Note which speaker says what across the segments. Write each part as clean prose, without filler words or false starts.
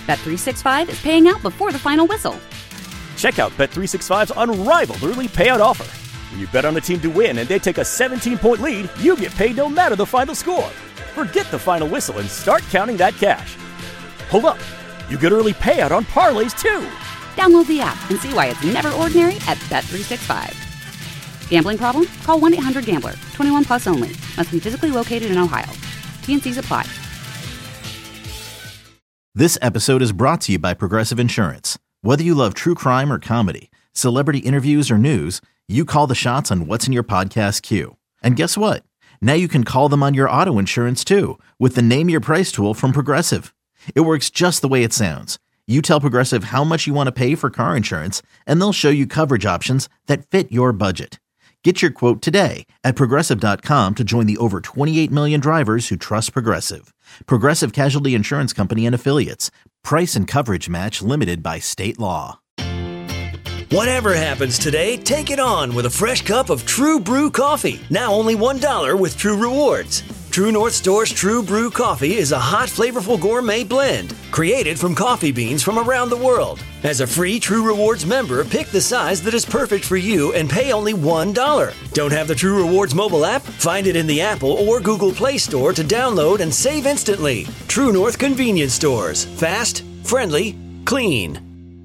Speaker 1: Bet365 is paying out before the final whistle.
Speaker 2: Check out Bet365's unrivaled early payout offer. When you bet on a team to win and they take a 17-point lead, you get paid no matter the final score. Forget the final whistle and start counting that cash. Hold up. You get early payout on parlays, too.
Speaker 1: Download the app and see why it's never ordinary at Bet365. Gambling problem? Call 1-800-GAMBLER. 21 plus only. Must be physically located in Ohio. T&Cs apply.
Speaker 3: This episode is brought to you by Progressive Insurance. Whether you love true crime or comedy, celebrity interviews or news, you call the shots on what's in your podcast queue. And guess what? Now you can call them on your auto insurance too with the Name Your Price tool from Progressive. It works just the way it sounds. You tell Progressive how much you want to pay for car insurance, and they'll show you coverage options that fit your budget. Get your quote today at Progressive.com to join the over 28 million drivers who trust Progressive. Progressive Casualty Insurance Company and Affiliates. Price and coverage match limited by state law.
Speaker 4: Whatever happens today, take it on with a fresh cup of True Brew coffee. Now only $1 with True Rewards. True North Store's True Brew coffee is a hot, flavorful gourmet blend created from coffee beans from around the world. As a free True Rewards member, pick the size that is perfect for you and pay only $1. Don't have the True Rewards mobile app? Find it in the Apple or Google Play Store to download and save instantly. True North Convenience Stores. Fast, friendly, clean.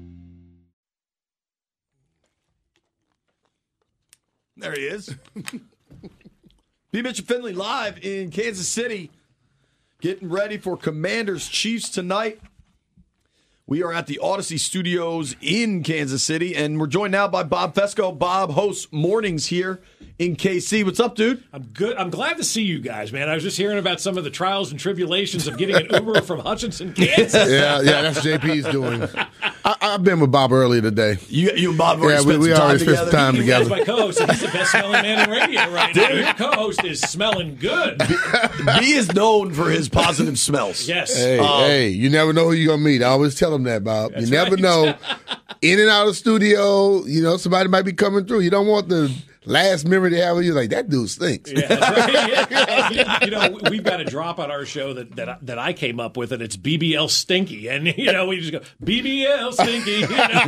Speaker 5: There he is. B. Mitchell Finley live in Kansas City, getting ready for Commanders Chiefs tonight. We are at the Odyssey Studios in Kansas City, and we're joined now by Bob Fesco. Bob hosts mornings here in KC. What's up, dude?
Speaker 6: I'm good. I'm glad to see you guys, man. I was just hearing about some of the trials and tribulations of getting an Uber from Hutchinson, Kansas.
Speaker 7: Yeah, that's JP's doing. I've been with Bob earlier today.
Speaker 5: You and Bob already
Speaker 7: we already spent some time together.
Speaker 6: He's my co-host, and he's the best smelling man in radio right now. Your co-host is smelling good.
Speaker 5: B is known for his positive smells.
Speaker 6: Yes.
Speaker 7: Hey, you never know who you're going to meet. I always tell him that, Bob. You never know. In and out of the studio, somebody might be coming through. You don't want the last memory they have of you like, that dude stinks.
Speaker 6: Yeah, that's right. Yeah. We've got a drop on our show that I came up with, and it's BBL Stinky. And, we just go, BBL Stinky.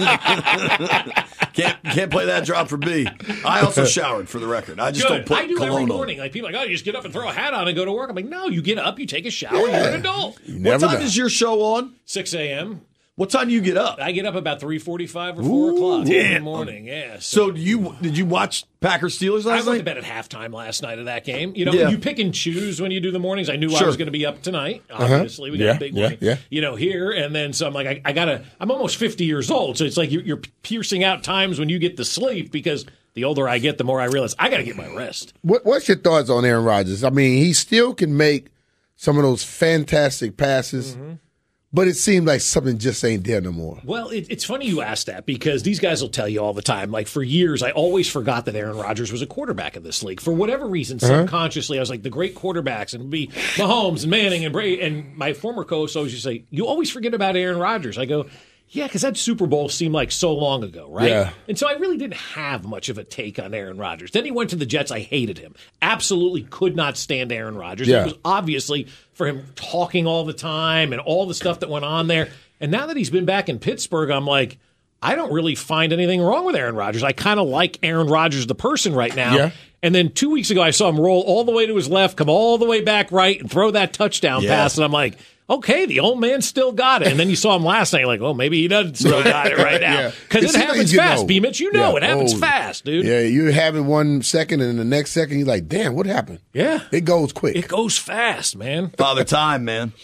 Speaker 5: Can't play that drop for B. I also showered, for the record. I just don't put
Speaker 6: I do
Speaker 5: cologne
Speaker 6: every
Speaker 5: on.
Speaker 6: morning. Like, people are like, you just get up and throw a hat on and go to work. I'm like, no, you get up, you take a shower, you're an adult.
Speaker 5: What time is your show on?
Speaker 6: 6 a.m.
Speaker 5: What time do you get up?
Speaker 6: I get up about 3:45 or 4 o'clock in the morning. Yeah.
Speaker 5: So did you watch Packers Steelers last night?
Speaker 6: I went to bed at halftime last night of that game. You pick and choose when you do the mornings. I knew I was going to be up tonight. Obviously, we got a big one. Here, and then so I'm like, I'm almost 50 years old, so it's like you're piercing out times when you get to sleep because the older I get, the more I realize I got to get my rest.
Speaker 7: What's your thoughts on Aaron Rodgers? I mean, he still can make some of those fantastic passes. Mm-hmm. But it seemed like something just ain't there no more.
Speaker 6: Well, it's funny you ask that because these guys will tell you all the time. Like, for years, I always forgot that Aaron Rodgers was a quarterback in this league. For whatever reason, subconsciously, I was like, the great quarterbacks, and it'd be Mahomes and Manning and Brady. And my former coach always used to say, you always forget about Aaron Rodgers. I go, yeah, because that Super Bowl seemed like so long ago, right?
Speaker 7: Yeah.
Speaker 6: And so I really didn't have much of a take on Aaron Rodgers. Then he went to the Jets. I hated him. Absolutely could not stand Aaron Rodgers.
Speaker 7: Yeah.
Speaker 6: It was obviously for him talking all the time and all the stuff that went on there. And now that he's been back in Pittsburgh, I'm like, I don't really find anything wrong with Aaron Rodgers. I kind of like Aaron Rodgers, the person, right now.
Speaker 7: Yeah.
Speaker 6: And then 2 weeks ago, I saw him roll all the way to his left, come all the way back right, and throw that touchdown pass. And I'm like, okay, the old man still got it. And then you saw him last night, you're like, oh, maybe he doesn't still got it right now. Because it happens fast, B-Mitch. It happens fast, dude.
Speaker 7: Yeah, you're having 1 second, and the next second, you're like, damn, what happened?
Speaker 6: Yeah.
Speaker 7: It goes quick.
Speaker 6: It goes fast, man.
Speaker 5: Father time, man.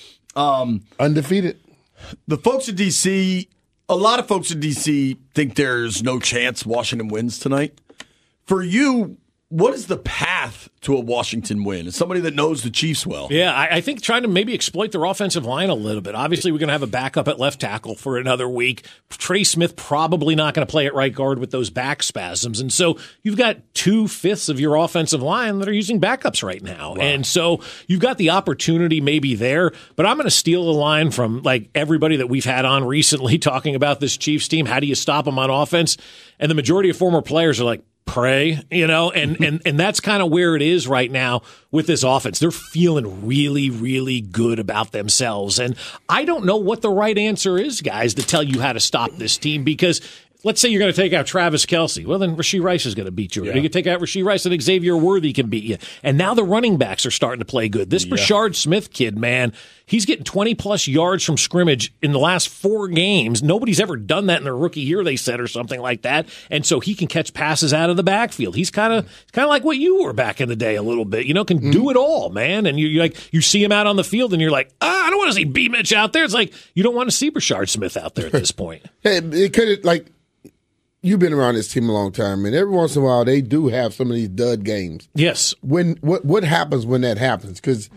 Speaker 7: Undefeated.
Speaker 5: The folks in D.C., a lot of folks in D.C. think there's no chance Washington wins tonight. For you, what is the path to a Washington win? As somebody that knows the Chiefs well.
Speaker 6: Yeah, I think trying to maybe exploit their offensive line a little bit. Obviously, we're going to have a backup at left tackle for another week. Trey Smith probably not going to play at right guard with those back spasms. And so you've got 2/5 of your offensive line that are using backups right now. Wow. And so you've got the opportunity maybe there. But I'm going to steal a line from like everybody that we've had on recently talking about this Chiefs team. How do you stop them on offense? And the majority of former players are like, pray, and that's kind of where it is right now with this offense. They're feeling really, really good about themselves. And I don't know what the right answer is, guys, to tell you how to stop this team, because let's say you're going to take out Travis Kelce. Well, then Rashee Rice is going to beat you. Yeah. You can take out Rashee Rice and Xavier Worthy can beat you. And now the running backs are starting to play good. This Brashard Smith kid, man, he's getting 20-plus yards from scrimmage in the last 4 games. Nobody's ever done that in their rookie year, they said, or something like that. And so he can catch passes out of the backfield. He's kind of like what you were back in the day a little bit. Can do it all, man. And you see him out on the field, and you're like, I don't want to see B. Mitch out there. It's like you don't want to see Brashard Smith out there at this point.
Speaker 7: It could You've been around this team a long time, and every once in a while they do have some of these dud games.
Speaker 6: Yes.
Speaker 7: What happens when that happens? Because,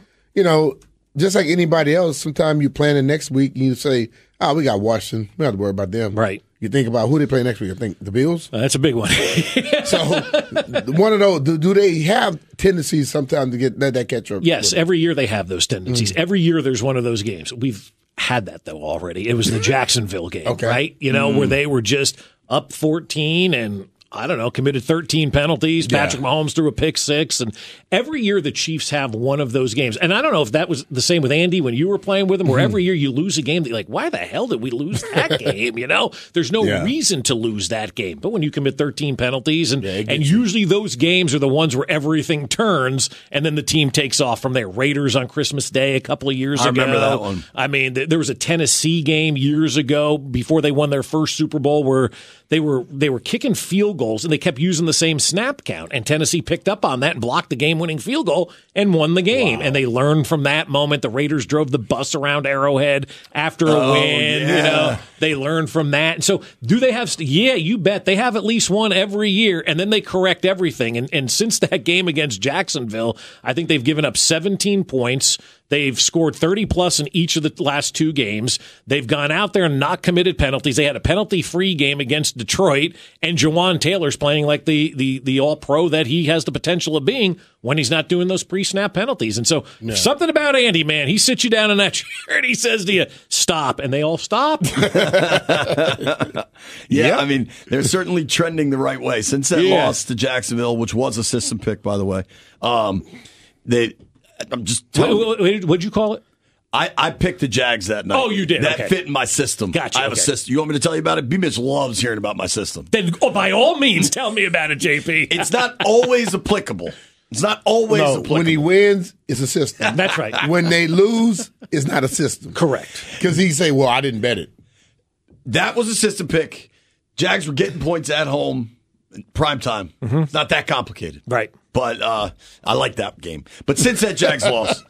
Speaker 7: just like anybody else, sometimes you plan the next week and you say, we got Washington. We don't have to worry about them.
Speaker 6: Right.
Speaker 7: You think about who they play next week. I think the Bills.
Speaker 6: That's a big one.
Speaker 7: So one of those, do they have tendencies sometimes to let that catch up?
Speaker 6: Yes, every year they have those tendencies. Every year there's one of those games. We've had that, though, already. It was the Jacksonville game, right? Where they were just up 14 and, I don't know, committed 13 penalties. Patrick Mahomes threw a pick 6. And every year the Chiefs have one of those games. And I don't know if that was the same with Andy when you were playing with him, where every year you lose a game that you're like, why the hell did we lose that game? There's no reason to lose that game. But when you commit 13 penalties, and usually those games are the ones where everything turns and then the team takes off from there. Raiders on Christmas Day a couple of years ago. I
Speaker 5: remember that one.
Speaker 6: I mean, there was a Tennessee game years ago before they won their first Super Bowl where they were kicking field goals and they kept using the same snap count, and Tennessee picked up on that and blocked the game-winning field goal and won the game. Wow. And they learned from that moment. The Raiders drove the bus around Arrowhead after a win. They learned from that. And so do they have you bet they have at least one every year, and then they correct everything. And since that game against Jacksonville, I think they've given up 17 points. They've scored 30-plus in each of the last 2 games. They've gone out there and not committed penalties. They had a penalty-free game against Detroit, and Jawan Taylor's playing like the all-pro that he has the potential of being when he's not doing those pre-snap penalties. And so something about Andy, man, he sits you down in that chair and he says to you, stop, and they all stop.
Speaker 5: I mean, they're certainly trending the right way. Since that loss to Jacksonville, which was a system pick, by the way, I'm just telling
Speaker 6: what'd you call it?
Speaker 5: I picked the Jags that night.
Speaker 6: Oh, you did?
Speaker 5: That fit in my system.
Speaker 6: Gotcha.
Speaker 5: I have a system. You want me to tell you about it? B-Mitch loves hearing about my system.
Speaker 6: Then by all means, tell me about it, JP.
Speaker 5: It's not always applicable. It's not always applicable.
Speaker 7: When he wins, it's a system.
Speaker 6: That's right.
Speaker 7: When they lose, it's not a system.
Speaker 6: Correct.
Speaker 7: Because he say, well, I didn't bet it.
Speaker 5: That was a system pick. Jags were getting points at home. Prime time. It's not that complicated.
Speaker 6: Right.
Speaker 5: But I like that game. But since that Jags loss,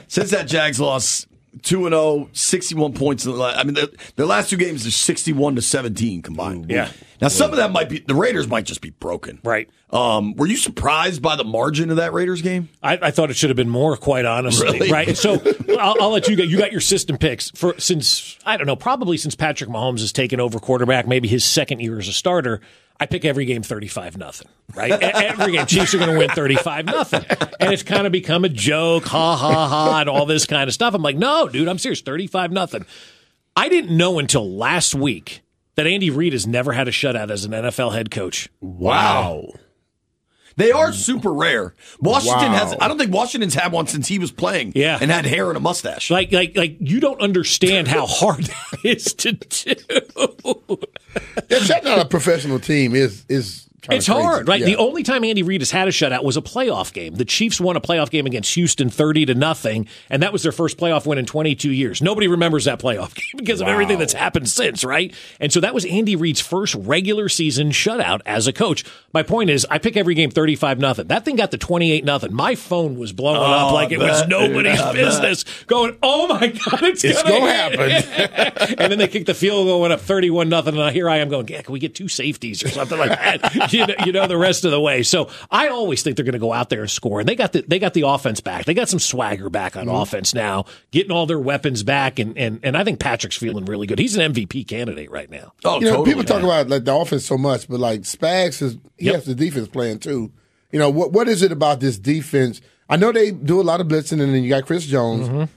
Speaker 5: 2-0, 61 points. Their last 2 games are 61-17 combined.
Speaker 6: Yeah.
Speaker 5: Now, some of that might be, the Raiders might just be broken.
Speaker 6: Right.
Speaker 5: Were you surprised by the margin of that Raiders game?
Speaker 6: I thought it should have been more, quite honestly.
Speaker 5: Really?
Speaker 6: Right. So I'll let you go. You got your system picks since Patrick Mahomes has taken over quarterback, maybe his second year as a starter. I pick every game 35-0, right? Every game, Chiefs are going to win 35-0. And it's kind of become a joke, ha, ha, ha, and all this kind of stuff. I'm like, no, dude, I'm serious, 35-0. I didn't know until last week that Andy Reid has never had a shutout as an NFL head coach.
Speaker 5: Wow. They are super rare. Washington has. I don't think Washington's had one since he was playing.
Speaker 6: Yeah.
Speaker 5: And had hair and a mustache.
Speaker 6: Like you don't understand how hard that is to do.
Speaker 7: Shutting out a professional team is
Speaker 6: it's hard, right? Yeah. The only time Andy Reid has had a shutout was a playoff game. The Chiefs won a playoff game against Houston 30-0, and that was their first playoff win in 22 years. Nobody remembers that playoff game because of everything that's happened since, right? And so that was Andy Reid's first regular season shutout as a coach. My point is, I pick every game 35-0. That thing got to 28-0, my phone was blowing up like it was nobody's business. Going, oh my God, it's going to
Speaker 7: happen.
Speaker 6: And then they kicked the field goal, went up 31-0, and here I am going, can we get 2 safeties or something like that? You know the rest of the way. So I always think they're going to go out there and score. And they got the offense back. They got some swagger back on offense now, getting all their weapons back. And I think Patrick's feeling really good. He's an MVP candidate right now.
Speaker 5: Oh, totally.
Speaker 7: People talk about like the offense so much, but like Spags has the defense playing too. What is it about this defense? I know they do a lot of blitzing, and then you got Chris Jones.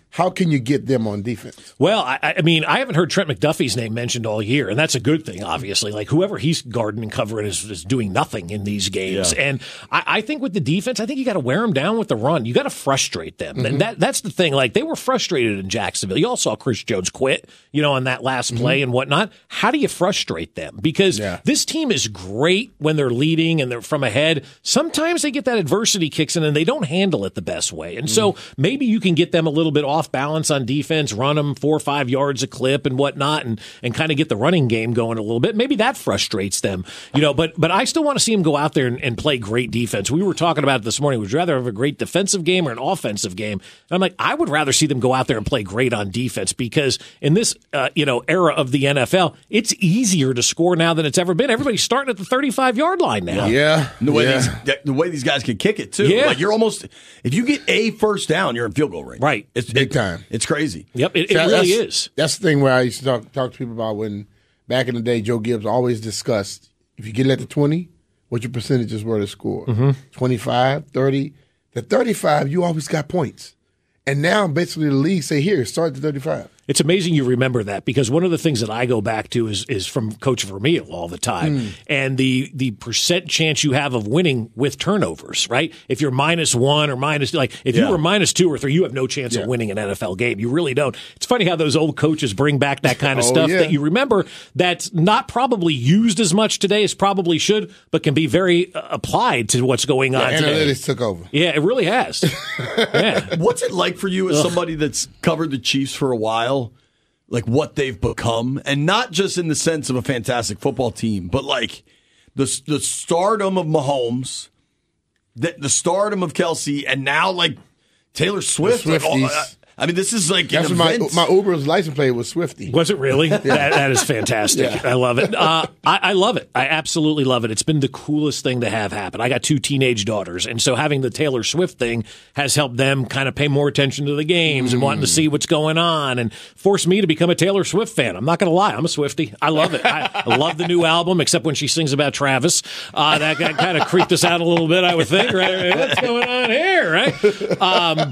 Speaker 7: how can you get them on defense?
Speaker 6: Well, I mean, I haven't heard Trent McDuffie's name mentioned all year, and that's a good thing, obviously. Like, whoever he's guarding and covering is doing nothing in these games. Yeah. And I think with the defense, I think you got to wear them down with the run. You got to frustrate them. And that's the thing. Like, they were frustrated in Jacksonville. You all saw Chris Jones quit, on that last play and whatnot. How do you frustrate them? Because this team is great when they're leading and they're from ahead. Sometimes they get that adversity kicks in and they don't handle it the best way. And so maybe you can get them a little bit off balance on defense, run them 4 or 5 yards a clip and whatnot, and kind of get the running game going a little bit. Maybe that frustrates them, but I still want to see them go out there and play great defense. We were talking about it this morning. Would you rather have a great defensive game or an offensive game? And I'm like, I would rather see them go out there and play great on defense, because in this, era of the NFL, it's easier to score now than it's ever been. Everybody's starting at the 35-yard line now.
Speaker 7: Yeah.
Speaker 5: And the way these guys can kick it too.
Speaker 6: Yeah.
Speaker 5: Like, you're almost, if you get a first down, you're in field goal range.
Speaker 6: Right.
Speaker 5: It's
Speaker 7: big time.
Speaker 5: It's crazy.
Speaker 6: Yep, it really is.
Speaker 7: That's the thing where I used to talk to people about when back in the day, Joe Gibbs always discussed, if you get it at the 20, what your percentages were to score. 25, 30. The 35, you always got points. And now basically the league say, here, start at 35.
Speaker 6: It's amazing you remember that, because one of the things that I go back to is from Coach Vermeil all the time, and the percent chance you have of winning with turnovers, right? If you're -1 or minus, like if you were -2 or 3, you have no chance of winning an NFL game. You really don't. It's funny how those old coaches bring back that kind of stuff that you remember, that's not probably used as much today as probably should, but can be very applied to what's going on today.
Speaker 7: Analytics took over.
Speaker 6: Yeah, it really has.
Speaker 5: What's it like for you as somebody that's covered the Chiefs for a while? Like, what they've become, and not just in the sense of a fantastic football team, but like the stardom of Mahomes, the stardom of Kelsey, and now like Taylor Swift. I mean, this is like
Speaker 7: that's my Uber's license plate was Swifty.
Speaker 6: Was it really? That is fantastic. Yeah. I love it. I love it. I absolutely love it. It's been the coolest thing to have happen. I got 2 teenage daughters, and so having the Taylor Swift thing has helped them kind of pay more attention to the games and wanting to see what's going on, and forced me to become a Taylor Swift fan. I'm not going to lie. I'm a Swiftie. I love it. I love the new album, except when she sings about Travis. That kind of creeped us out a little bit, I would think. Right? What's going on here? Right?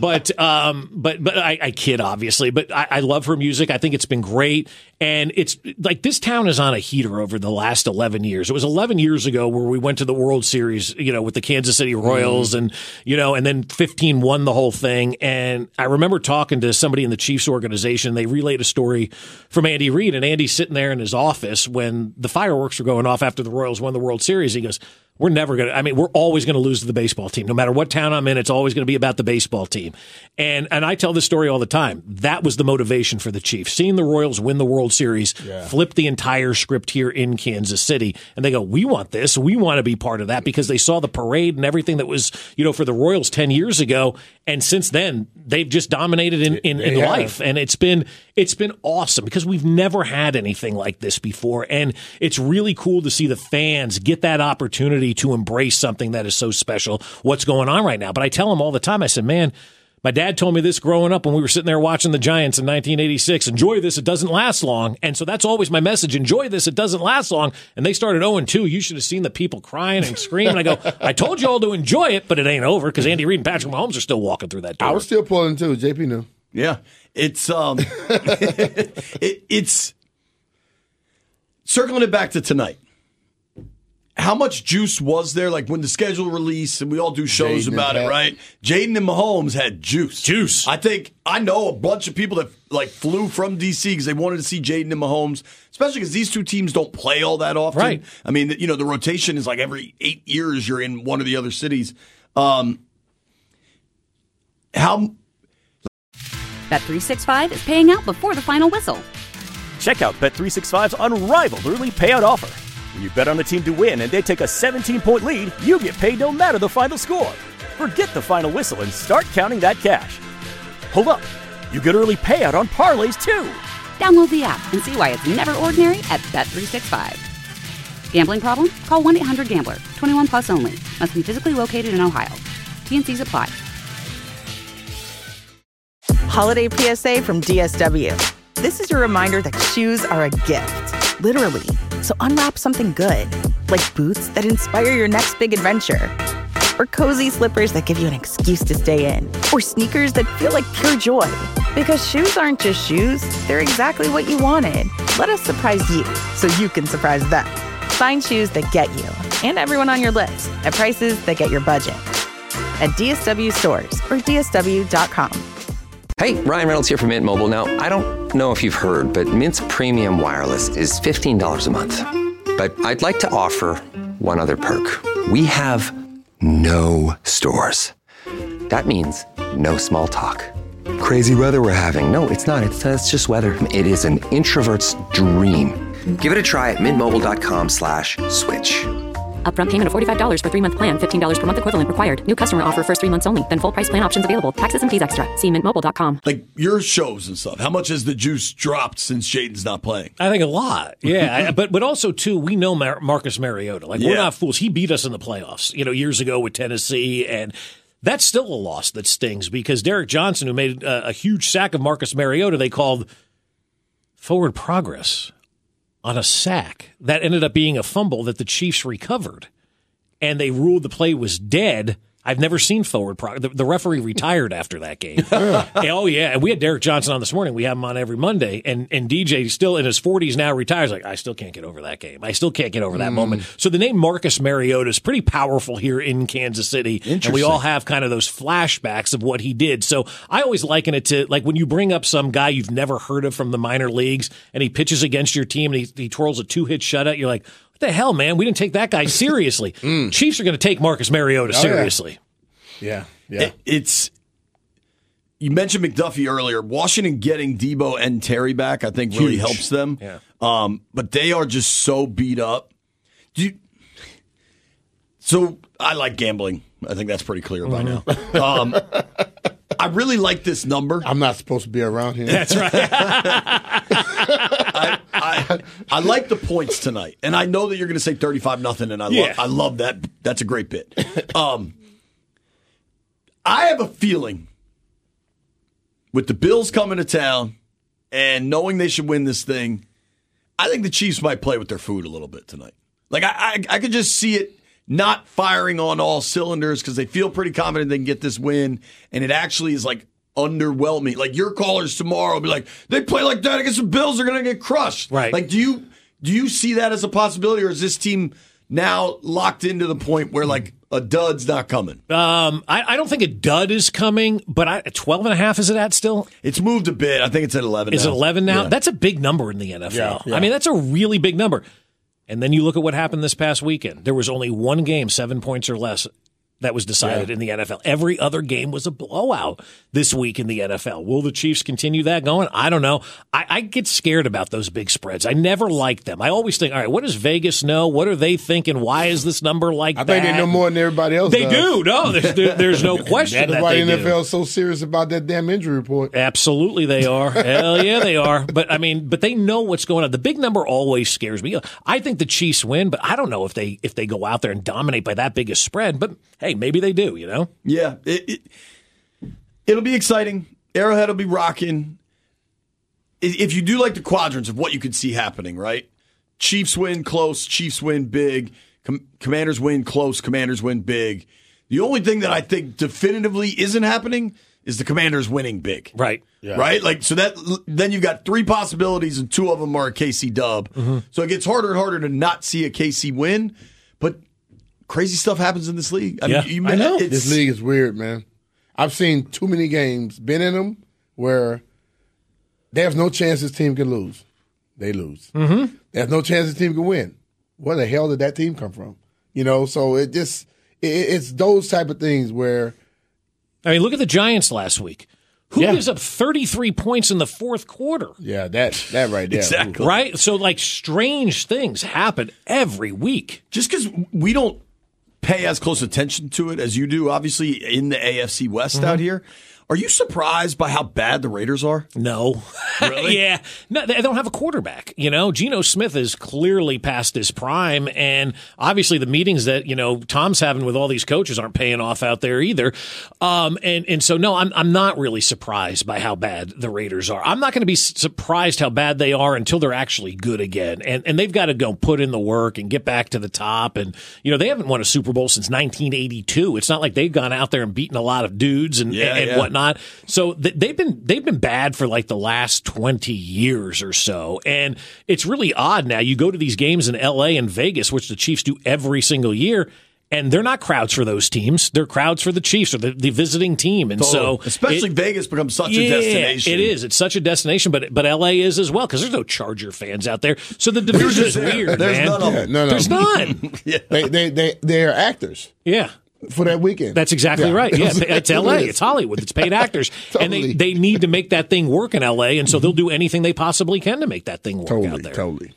Speaker 6: But I kid, obviously, but I love her music. I think it's been great. And it's like, this town is on a heater over the last 11 years. It was 11 years ago where we went to the World Series, with the Kansas City Royals, and then 15 won the whole thing. And I remember talking to somebody in the Chiefs organization. They relayed a story from Andy Reid, and Andy's sitting there in his office when the fireworks were going off after the Royals won the World Series. He goes, we're always going to lose to the baseball team. No matter what town I'm in, it's always going to be about the baseball team. And I tell this story all the time. That was the motivation for the Chiefs. Seeing the Royals win the World Series flipped the entire script here in Kansas City. And they go, we want this. We want to be part of that, because they saw the parade and everything that was, for the Royals 10 years ago. And since then, they've just dominated in life. And it's been awesome, because we've never had anything like this before. And it's really cool to see the fans get that opportunity to embrace something that is so special, what's going on right now. But I tell them all the time, I said, man, my dad told me this growing up when we were sitting there watching the Giants in 1986. Enjoy this. It doesn't last long. And so that's always my message. Enjoy this. It doesn't last long. And they started 0-2. You should have seen the people crying and screaming. I go, I told you all to enjoy it, but it ain't over, because Andy Reid and Patrick Mahomes are still walking through that door.
Speaker 7: I was still pulling too. JP knew.
Speaker 5: Yeah. It's it's circling it back to tonight. How much juice was there? Like, when the schedule released, and we all do shows about it, right? Jaden and Mahomes had juice. I know a bunch of people that flew from D.C. because they wanted to see Jaden and Mahomes, especially because these two teams don't play all that often.
Speaker 6: Right.
Speaker 5: I mean, the rotation is like every 8 years you're in one of the other cities.
Speaker 1: Bet365 is paying out before the final whistle.
Speaker 2: Check out Bet365's unrivaled early payout offer. When you bet on a team to win and they take a 17-point lead, you get paid no matter the final score. Forget the final whistle and start counting that cash. Hold up. You get early payout on parlays, too.
Speaker 1: Download the app and see why it's never ordinary at Bet365. Gambling problem? Call 1-800-GAMBLER. 21 plus only. Must be physically located in Ohio. T&Cs apply.
Speaker 8: Holiday PSA from DSW. This is your reminder that shoes are a gift, literally. So unwrap something good, like boots that inspire your next big adventure, or cozy slippers that give you an excuse to stay in, or sneakers that feel like pure joy. Because shoes aren't just shoes, they're exactly what you wanted. Let us surprise you so you can surprise them. Find shoes that get you and everyone on your list at prices that get your budget. At DSW stores or DSW.com.
Speaker 9: Hey, Ryan Reynolds here from Mint Mobile. Now, I don't know if you've heard, but Mint's premium wireless is $15 a month. But I'd like to offer one other perk. We have no stores. That means no small talk. Crazy weather we're having. No, it's not. It's just weather. It is an introvert's dream. Give it a try at mintmobile.com/switch.
Speaker 10: Upfront payment of $45 for 3-month plan. $15 per month equivalent required. New customer offer first 3 months only. Then full price plan options available. Taxes and fees extra. See mintmobile.com.
Speaker 5: Like your shows and stuff. How much has the juice dropped since Jaden's not playing?
Speaker 6: I think a lot. Yeah. but also, too, we know Marcus Mariota. Like, we're not fools. He beat us in the playoffs, years ago with Tennessee. And that's still a loss that stings because Derek Johnson, who made a huge sack of Marcus Mariota, they called forward progress on a sack that ended up being a fumble that the Chiefs recovered, and they ruled the play was dead. I've never seen forward progress. The referee retired after that game. Oh, yeah. And we had Derek Johnson on this morning. We have him on every Monday. And DJ, still in his 40s now, retires. Like, I still can't get over that game. I still can't get over that moment. So the name Marcus Mariota is pretty powerful here in Kansas City. And we all have kind of those flashbacks of what he did. So I always liken it to, like, when you bring up some guy you've never heard of from the minor leagues and he pitches against your team and he twirls a 2-hit shutout, you're like, what the hell, man? We didn't take that guy seriously. Chiefs are going to take Marcus Mariota seriously.
Speaker 7: Yeah.
Speaker 5: It's you mentioned McDuffie earlier. Washington getting Debo and Terry back, I think, really helps them.
Speaker 6: Yeah.
Speaker 5: But they are just so beat up. So I like gambling. I think that's pretty clear by now. I really like this number.
Speaker 7: I'm not supposed to be around here.
Speaker 6: That's right.
Speaker 5: I like the points tonight, and I know that you're going to say 35-0, and I love that. That's a great bit. I have a feeling with the Bills coming to town and knowing they should win this thing, I think the Chiefs might play with their food a little bit tonight. Like I could just see it not firing on all cylinders because they feel pretty confident they can get this win, and it actually is like underwhelming. Like your callers tomorrow will be like, they play like that against the Bills, they're going to get crushed.
Speaker 6: Right.
Speaker 5: Like, do you see that as a possibility, or is this team now locked into the point where like a dud's not coming?
Speaker 6: I don't think a dud is coming, but 12.5 is it at still?
Speaker 5: It's moved a bit. I think it's at 11 now.
Speaker 6: Is it 11 now?
Speaker 5: Yeah.
Speaker 6: That's a big number in the NFL.
Speaker 7: Yeah.
Speaker 6: I mean, that's a really big number. And then you look at what happened this past weekend. There was only one game, 7 points or less, that was decided in the NFL. Every other game was a blowout this week in the NFL. Will the Chiefs continue that going? I don't know. I get scared about those big spreads. I never like them. I always think, all right, what does Vegas know? What are they thinking? Why is this number like that?
Speaker 7: I think they know more than everybody else
Speaker 6: They
Speaker 7: does.
Speaker 6: do. No, there's no question
Speaker 7: That's
Speaker 6: that
Speaker 7: why
Speaker 6: they
Speaker 7: the
Speaker 6: do.
Speaker 7: NFL is so serious about that damn injury report.
Speaker 6: Absolutely they are. Hell yeah, they are. But they know what's going on. The big number always scares me. I think the Chiefs win, but I don't know if they go out there and dominate by that big a spread. But hey, maybe they do, you know?
Speaker 5: Yeah. It'll be exciting. Arrowhead will be rocking. If you do like the quadrants of what you could see happening, right? Chiefs win close, Chiefs win big, Commanders win close, Commanders win big. The only thing that I think definitively isn't happening is the Commanders winning big.
Speaker 6: Right.
Speaker 7: Yeah.
Speaker 5: Right? Like, so then you've got 3 possibilities and 2 of them are a KC dub. Mm-hmm. So it gets harder and harder to not see a KC win. But crazy stuff happens in this league. I mean,
Speaker 6: I know.
Speaker 7: This league is weird, man. I've seen too many games, been in them, where there's no chance this team can lose. They lose.
Speaker 6: Mm-hmm.
Speaker 7: There's no chance this team can win. Where the hell did that team come from? So it's those type of things where.
Speaker 6: I mean, look at the Giants last week. Who gives up 33 points in the fourth quarter?
Speaker 7: Yeah, that right there.
Speaker 5: Exactly.
Speaker 6: Right? So, like, strange things happen every week.
Speaker 5: Just because we don't pay as close attention to it as you do, obviously, in the AFC West out here. Are you surprised by how bad the Raiders are?
Speaker 6: No.
Speaker 5: Really?
Speaker 6: Yeah. No, they don't have a quarterback. Geno Smith is clearly past his prime, and obviously the meetings that, Tom's having with all these coaches aren't paying off out there either. And so, no, I'm not really surprised by how bad the Raiders are. I'm not going to be surprised how bad they are until they're actually good again. And they've got to go put in the work and get back to the top. And, they haven't won a Super Bowl since 1982. It's not like they've gone out there and beaten a lot of dudes and whatnot. whatnot. So they've been bad for like the last 20 years or so. And it's really odd now. You go to these games in LA and Vegas, which the Chiefs do every single year, and they're not crowds for those teams. They're crowds for the Chiefs or the visiting team. And so
Speaker 5: especially Vegas becomes such a destination.
Speaker 6: It is. It's such a destination, but LA is as well because there's no Charger fans out there. So the division is weird,
Speaker 5: There's
Speaker 6: man.
Speaker 5: none of them.
Speaker 7: No.
Speaker 6: There's none.
Speaker 7: They are actors.
Speaker 6: Yeah.
Speaker 7: For that weekend.
Speaker 6: That's exactly right. Yeah, it's L.A. It's Hollywood. It's paid actors.
Speaker 7: Totally.
Speaker 6: And they need to make that thing work in L.A., and so they'll do anything they possibly can to make that thing work out there.
Speaker 7: Totally.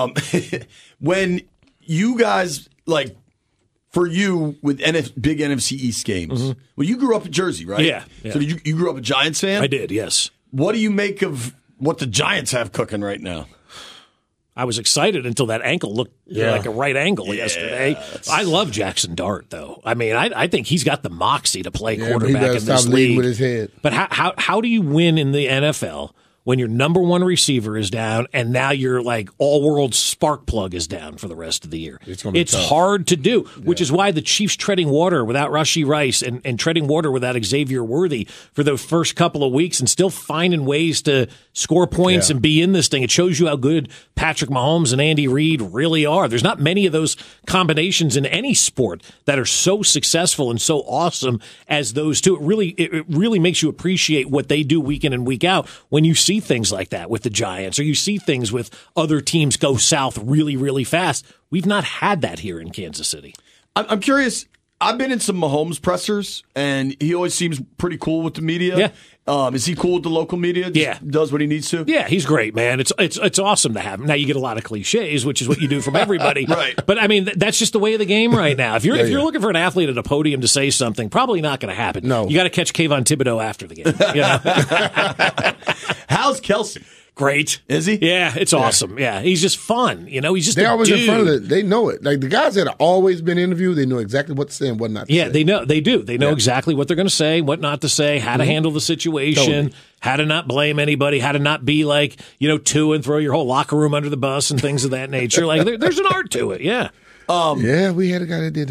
Speaker 5: When you guys, like, for you with big NFC East games, well, you grew up in Jersey, right?
Speaker 6: Yeah.
Speaker 5: So did you grew up a Giants fan?
Speaker 6: I did, yes.
Speaker 5: What do you make of what the Giants have cooking right now?
Speaker 6: I was excited until that ankle looked like a right angle yesterday. I love Jackson Dart, though. I mean, I think he's got the moxie to play quarterback in this league.
Speaker 7: With his head.
Speaker 6: But how do you win in the NFL when your number one receiver is down and now your like all-world spark plug is down for the rest of the year? It's hard to do, which is why the Chiefs treading water without Rashee Rice and treading water without Xavier Worthy for the first couple of weeks and still finding ways to score points and be in this thing. It shows you how good Patrick Mahomes and Andy Reid really are. There's not many of those combinations in any sport that are so successful and so awesome as those two. It really makes you appreciate what they do week in and week out when you see things like that with the Giants or you see things with other teams go south really, really fast. We've not had that here in Kansas City.
Speaker 5: I'm curious. I've been in some Mahomes pressers, and he always seems pretty cool with the media.
Speaker 6: Yeah.
Speaker 5: Is he cool with the local media? Does what he needs to?
Speaker 6: Yeah, he's great, man. It's awesome to have him. Now you get a lot of cliches, which is what you do from everybody.
Speaker 5: Right.
Speaker 6: But I mean, that's just the way of the game right now. If you're looking for an athlete at a podium to say something, probably not going to happen.
Speaker 7: No.
Speaker 6: You got to catch Kayvon Thibodeau after the game. You know?
Speaker 5: How's Kelsey?
Speaker 6: Great.
Speaker 5: Is he?
Speaker 6: Yeah, it's awesome. Yeah, he's just fun. You know, he's just
Speaker 7: They're
Speaker 6: a
Speaker 7: always
Speaker 6: dude.
Speaker 7: in front of it. They know it. Like the guys that have always been interviewed, they know exactly what to say and what not to say.
Speaker 6: Yeah, they know. They do. They know exactly what they're going to say, what not to say, how to handle the situation, how to not blame anybody, how to not be like, two and throw your whole locker room under the bus and things of that nature. Like there's an art to it. Yeah.
Speaker 7: Yeah, we had a guy that did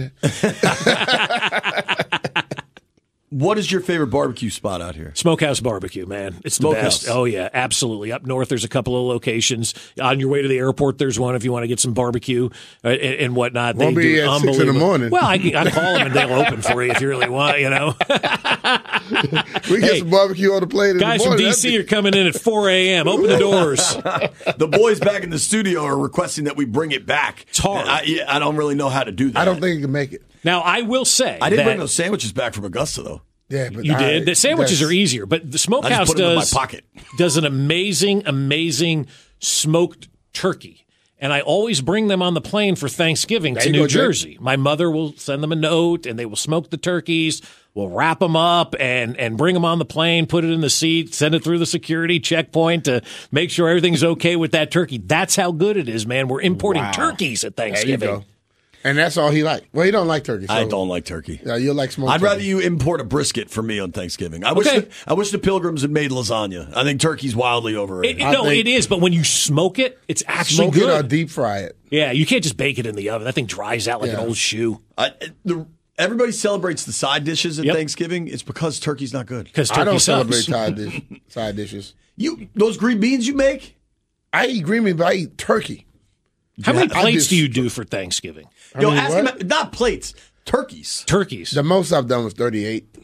Speaker 7: that.
Speaker 5: What is your favorite barbecue spot out here?
Speaker 6: Smokehouse Barbecue, man. It's the best. Oh, yeah, absolutely. Up north, there's a couple of locations. On your way to the airport, there's one if you want to get some barbecue and whatnot.
Speaker 7: Won't be at 6 in the morning.
Speaker 6: Well, I call them and they'll open for you if you really want,
Speaker 7: We get some barbecue on the plate in the morning.
Speaker 6: Guys from D.C. are coming in at 4 a.m. Open the doors.
Speaker 5: The boys back in the studio are requesting that we bring it back.
Speaker 6: It's hard.
Speaker 5: I don't really know how to do that.
Speaker 7: I don't think you can make it.
Speaker 6: Now, I will say
Speaker 5: I didn't bring those sandwiches back from Augusta, though.
Speaker 7: Yeah, but
Speaker 6: you did. The sandwiches are easier, but the Smokehouse
Speaker 5: put them in my pocket.
Speaker 6: does an amazing smoked turkey. And I always bring them on the plane for Thanksgiving to New Jersey. My mother will send them a note, and they will smoke the turkeys. We'll wrap them up and bring them on the plane, put it in the seat, send it through the security checkpoint to make sure everything's okay with that turkey. That's how good it is, man. We're importing turkeys at Thanksgiving.
Speaker 7: There you go. And that's all he likes. Well, he don't like turkey. So
Speaker 5: I don't like turkey.
Speaker 7: Yeah, you like smoked
Speaker 5: I'd
Speaker 7: turkey.
Speaker 5: rather you import a brisket for me on Thanksgiving. I wish the Pilgrims had made lasagna. I think turkey's wildly overrated.
Speaker 6: It is, but when you smoke it, it's actually
Speaker 7: smoke
Speaker 6: good.
Speaker 7: It or deep fry it.
Speaker 6: Yeah, you can't just bake it in the oven. That thing dries out like an old shoe.
Speaker 5: Everybody celebrates the side dishes at Thanksgiving. It's because turkey's not good.
Speaker 6: Because turkey
Speaker 7: I don't
Speaker 6: sucks.
Speaker 7: celebrate side dishes.
Speaker 5: Those green beans you make?
Speaker 7: I eat green beans, but I eat turkey.
Speaker 6: How many plates do you do for Thanksgiving?
Speaker 5: Ask him, not plates, turkeys.
Speaker 6: Turkeys.
Speaker 7: The most I've done was 38.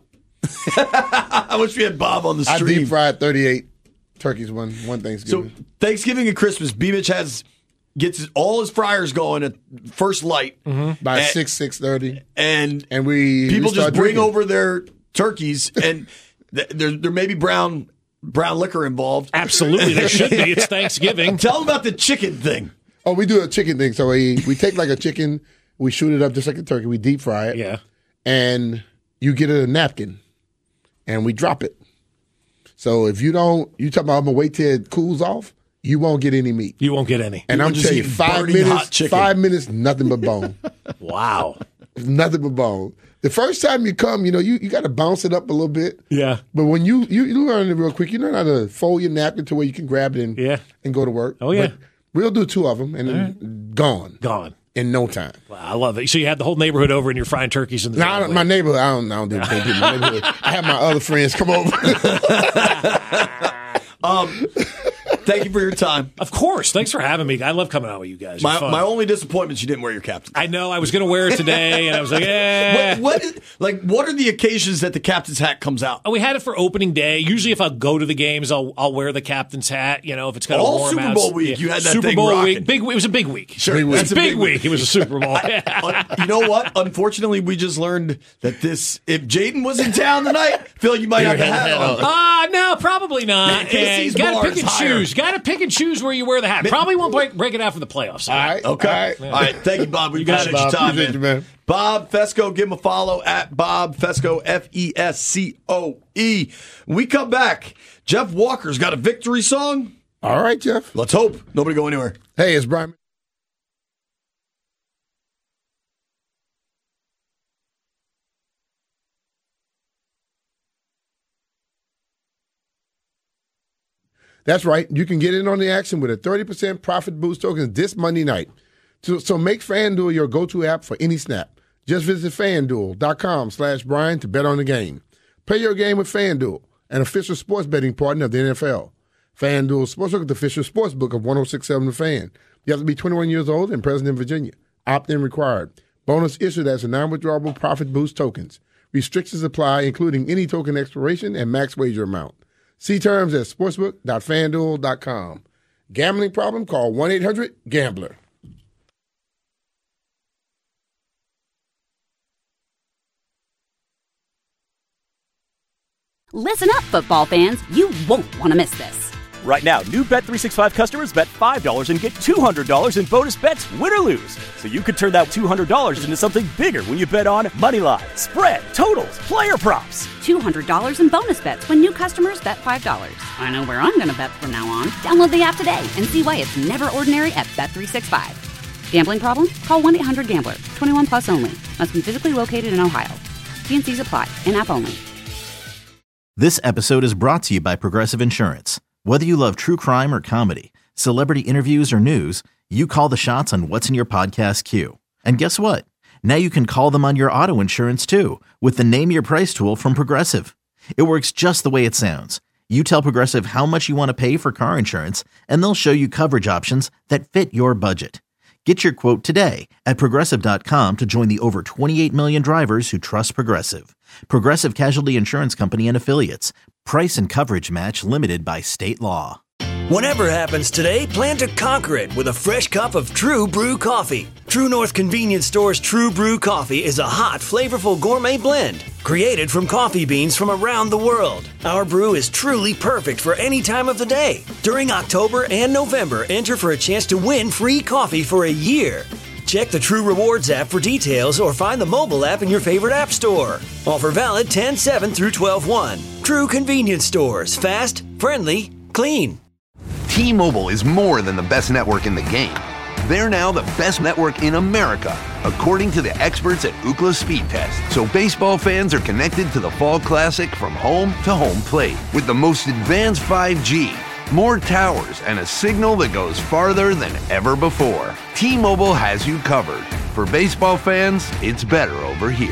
Speaker 5: I wish we had Bob on the stream.
Speaker 7: I deep fried 38 turkeys one Thanksgiving.
Speaker 5: So Thanksgiving and Christmas, B-Mitch gets all his fryers going at first light
Speaker 7: by 6:30,
Speaker 5: and
Speaker 7: people
Speaker 5: just bring
Speaker 7: drinking.
Speaker 5: over their turkeys, and there may be brown liquor involved.
Speaker 6: Absolutely, there should be. It's Thanksgiving.
Speaker 5: Tell them about the chicken thing.
Speaker 7: Oh, we do a chicken thing. So we take like a chicken, we shoot it up just like a turkey, we deep fry it.
Speaker 6: Yeah.
Speaker 7: And you get a napkin, and we drop it. So if you talking about I'm gonna wait till it cools off, you won't get any meat.
Speaker 6: You won't get any.
Speaker 7: And I'm telling you, 5 minutes, nothing but bone.
Speaker 6: Wow.
Speaker 7: Nothing but bone. The first time you come, you got to bounce it up a little bit.
Speaker 6: Yeah.
Speaker 7: But when you learn it real quick, you learn how to fold your napkin to where you can grab it and go to work.
Speaker 6: Oh, yeah.
Speaker 7: But we'll do 2 of them and then gone.
Speaker 6: Gone.
Speaker 7: in no time.
Speaker 6: Wow, I love it. So you had the whole neighborhood over and you're frying turkeys in the driveway.
Speaker 7: My neighborhood, I don't do anything in my neighborhood. I have my other friends come over.
Speaker 5: Thank you for your time.
Speaker 6: Of course. Thanks for having me. I love coming out with you guys.
Speaker 5: My only disappointment is you didn't wear your captain.
Speaker 6: I know. I was going to wear it today, and I was like, eh.
Speaker 5: What are the occasions that the captain's hat comes out?
Speaker 6: We had it for opening day. Usually if I go to the games, I'll wear the captain's hat, if it's kind of warm
Speaker 5: Super
Speaker 6: out.
Speaker 5: Bowl week, you had that
Speaker 6: Super
Speaker 5: thing
Speaker 6: Bowl
Speaker 5: rocking.
Speaker 6: week. It was a big week.
Speaker 5: Sure.
Speaker 6: It was a big week. It was a Super Bowl.
Speaker 5: You know what? Unfortunately, we just learned that if Jaden was in town tonight, I feel like you might have the hat on.
Speaker 6: No, probably not.
Speaker 5: Man, KC's
Speaker 6: Got
Speaker 5: bar
Speaker 6: to pick
Speaker 5: is
Speaker 6: and
Speaker 5: higher.
Speaker 6: choose. Got to pick and choose where you wear the hat. Probably won't break it out for the playoffs.
Speaker 7: All right.
Speaker 5: Okay. All right. Thank you, Bob. We appreciate your time, man. Bob Fescoe, give him a follow at Bob Fescoe, Fescoe. When we come back, Jeff Walker's got a victory song.
Speaker 7: All right, Jeff.
Speaker 5: Let's hope. Nobody go anywhere.
Speaker 7: Hey, it's Brian. That's right. You can get in on the action with a 30% profit boost tokens this Monday night. So make FanDuel your go-to app for any snap. Just visit FanDuel.com/Brian to bet on the game. Play your game with FanDuel, an official sports betting partner of the NFL. FanDuel Sportsbook is the official sportsbook of 106.7 The Fan. You have to be 21 years old and present in Virginia. Opt-in required. Bonus issued as a non-withdrawable profit boost tokens. Restrictions apply, including any token expiration and max wager amount. See terms at sportsbook.fanduel.com. Gambling problem? Call 1-800-GAMBLER.
Speaker 1: Listen up, football fans. You won't want to miss this.
Speaker 2: Right now, new Bet365 customers bet $5 and get $200 in bonus bets, win or lose. So you could turn that $200 into something bigger when you bet on money line, spread, totals, player props.
Speaker 1: $200 in bonus bets when new customers bet $5. I know where I'm going to bet from now on. Download the app today and see why it's never ordinary at Bet365. Gambling problem? Call 1-800-GAMBLER. 21 plus only. Must be physically located in Ohio. T&Cs apply. In-app only.
Speaker 3: This episode is brought to you by Progressive Insurance. Whether you love true crime or comedy, celebrity interviews or news, you call the shots on what's in your podcast queue. And guess what? Now you can call them on your auto insurance too with the Name Your Price tool from Progressive. It works just the way it sounds. You tell Progressive how much you want to pay for car insurance, and they'll show you coverage options that fit your budget. Get your quote today at Progressive.com to join the over 28 million drivers who trust Progressive. Progressive Casualty Insurance Company and Affiliates. Price and coverage match limited by state law.
Speaker 4: Whatever happens today, plan to conquer it with a fresh cup of True Brew coffee. True North Convenience Store's True Brew coffee is a hot, flavorful gourmet blend created from coffee beans from around the world. Our brew is truly perfect for any time of the day. During October and November, enter for a chance to win free coffee for a year. Check the True Rewards app for details or find the mobile app in your favorite app store. Offer valid 10/7 through 12/1. True Convenience Stores. Fast, friendly, clean.
Speaker 11: T-Mobile is more than the best network in the game. They're now the best network in America, according to the experts at Ookla Speed Test. So baseball fans are connected to the Fall Classic from home to home plate with the most advanced 5G, more towers, and a signal that goes farther than ever before. T-Mobile has you covered. For baseball fans, it's better over here.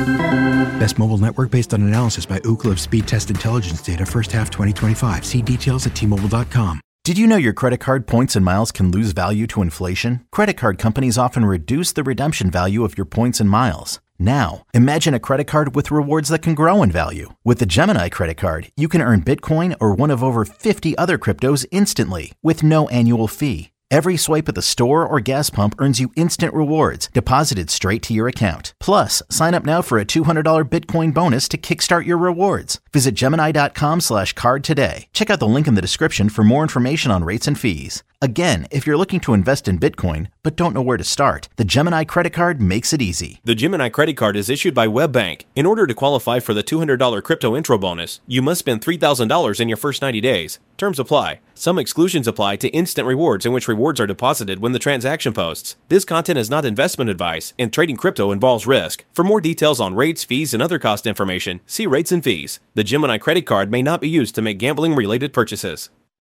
Speaker 12: Best mobile network based on analysis by Ookla of Speed Test Intelligence data first half 2025. See details at T-Mobile.com.
Speaker 3: Did you know your credit card points and miles can lose value to inflation? Credit card companies often reduce the redemption value of your points and miles. Now, imagine a credit card with rewards that can grow in value. With the Gemini credit card, you can earn Bitcoin or one of over 50 other cryptos instantly with no annual fee. Every swipe at the store or gas pump earns you instant rewards deposited straight to your account. Plus, sign up now for a $200 Bitcoin bonus to kickstart your rewards. Visit Gemini.com/card today. Check out the link in the description for more information on rates and fees. Again, if you're looking to invest in Bitcoin but don't know where to start, the Gemini credit card makes it easy.
Speaker 13: The Gemini credit card is issued by WebBank. In order to qualify for the $200 crypto intro bonus, you must spend $3,000 in your first 90 days. Terms apply. Some exclusions apply to instant rewards in which rewards are deposited when the transaction posts. This content is not investment advice, and trading crypto involves risk. For more details on rates, fees, and other cost information, see rates and fees. The Gemini credit card may not be used to make gambling-related purchases.